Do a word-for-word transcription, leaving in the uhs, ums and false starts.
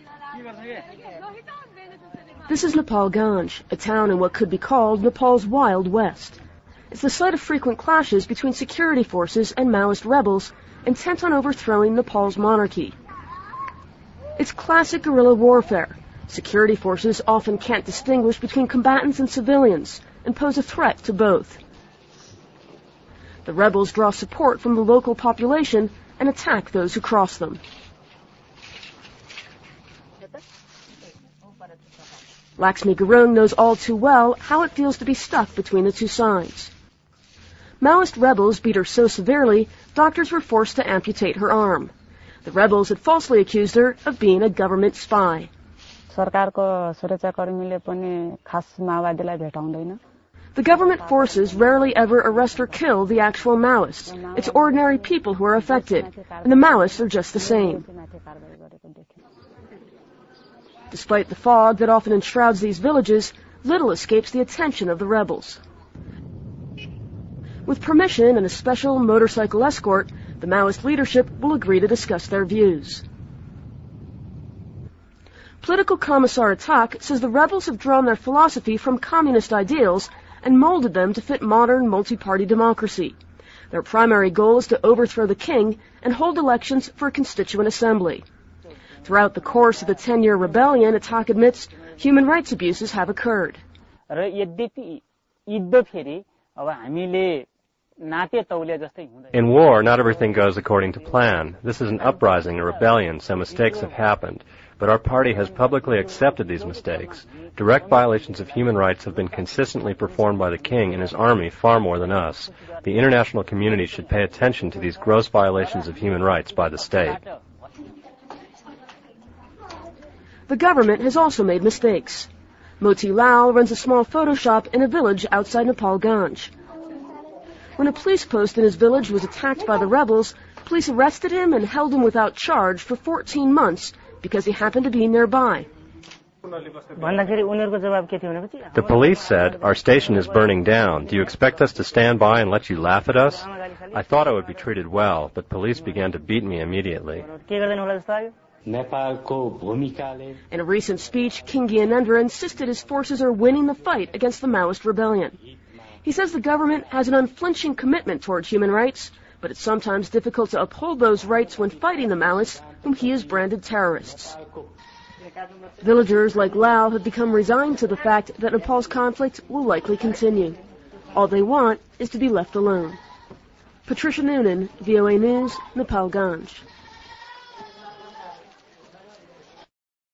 This is Nepalganj, a town in what could be called Nepal's Wild West. It's the site of frequent clashes between security forces and Maoist rebels intent on overthrowing Nepal's monarchy. It's classic guerrilla warfare. Security forces often can't distinguish between combatants and civilians and pose a threat to both. The rebels draw support from the local population and attack those who cross them. Laxmi Gurung knows all too well how it feels to be stuck between the two sides. Maoist rebels beat her so severely, doctors were forced to amputate her arm. The rebels had falsely accused her of being a government spy. The government forces rarely ever arrest or kill the actual Maoists. It's ordinary people who are affected, and the Maoists are just the same. Despite the fog that often enshrouds these villages, little escapes the attention of the rebels. With permission and a special motorcycle escort, the Maoist leadership will agree to discuss their views. Political Commissar Atak says the rebels have drawn their philosophy from communist ideals and molded them to fit modern multi-party democracy. Their primary goal is to overthrow the king and hold elections for a constituent assembly. Throughout the course of the ten-year rebellion, Atak admits human rights abuses have occurred. In war, not everything goes according to plan. This is an uprising, a rebellion, so mistakes have happened. But our party has publicly accepted these mistakes. Direct violations of human rights have been consistently performed by the king and his army far more than us. The international community should pay attention to these gross violations of human rights by the state. The government has also made mistakes. Moti Lal runs a small photo shop in a village outside Nepalganj. When a police post in his village was attacked by the rebels, police arrested him and held him without charge for fourteen months because he happened to be nearby. The police said, "Our station is burning down. Do you expect us to stand by and let you laugh at us?" I thought I would be treated well, but police began to beat me immediately. In a recent speech, King Gyanendra insisted his forces are winning the fight against the Maoist rebellion. He says the government has an unflinching commitment toward human rights, but it's sometimes difficult to uphold those rights when fighting the Maoists, whom he has branded terrorists. Villagers like Lao have become resigned to the fact that Nepal's conflict will likely continue. All they want is to be left alone. Patricia Noonan, V O A News, Nepalganj.